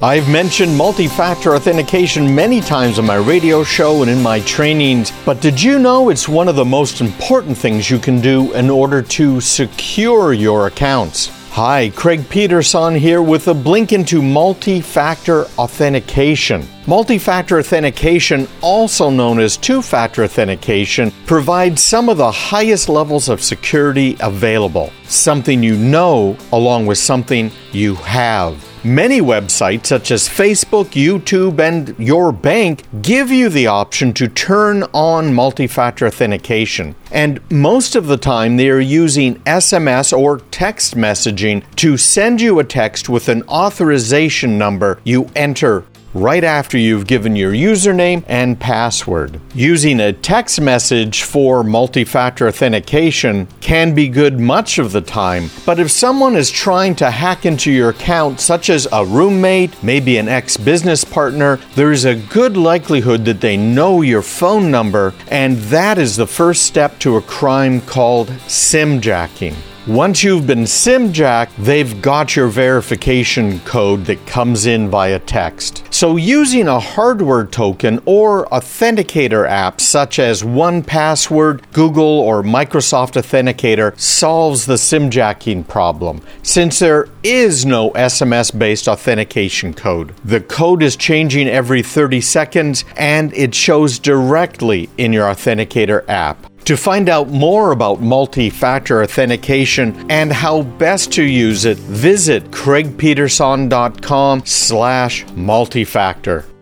I've mentioned multi-factor authentication many times on my radio show and in my trainings, but did you know it's one of the most important things you can do in order to secure your accounts? Hi, Craig Peterson here with a blink into multi-factor authentication. Multi-factor authentication, also known as two-factor authentication, provides some of the highest levels of security available. Something you know along with something you have. Many websites such as Facebook, YouTube, and your bank give you the option to turn on multi-factor authentication. And most of the time they are using SMS or text messaging to send you a text with an authorization number you enter right after you've given your username and password. Using a text message for multi-factor authentication can be good much of the time, but if someone is trying to hack into your account, such as a roommate, maybe an ex-business partner, there is a good likelihood that they know your phone number, and that is the first step to a crime called SIM-jacking. Once you've been SIM-jacked, they've got your verification code that comes in via text. So using a hardware token or authenticator app such as 1Password, Google, or Microsoft Authenticator solves the SIM-jacking problem, since there is no SMS-based authentication code. The code is changing every 30 seconds, and it shows directly in your authenticator app. To find out more about multi-factor authentication and how best to use it, visit craigpeterson.com/multifactor.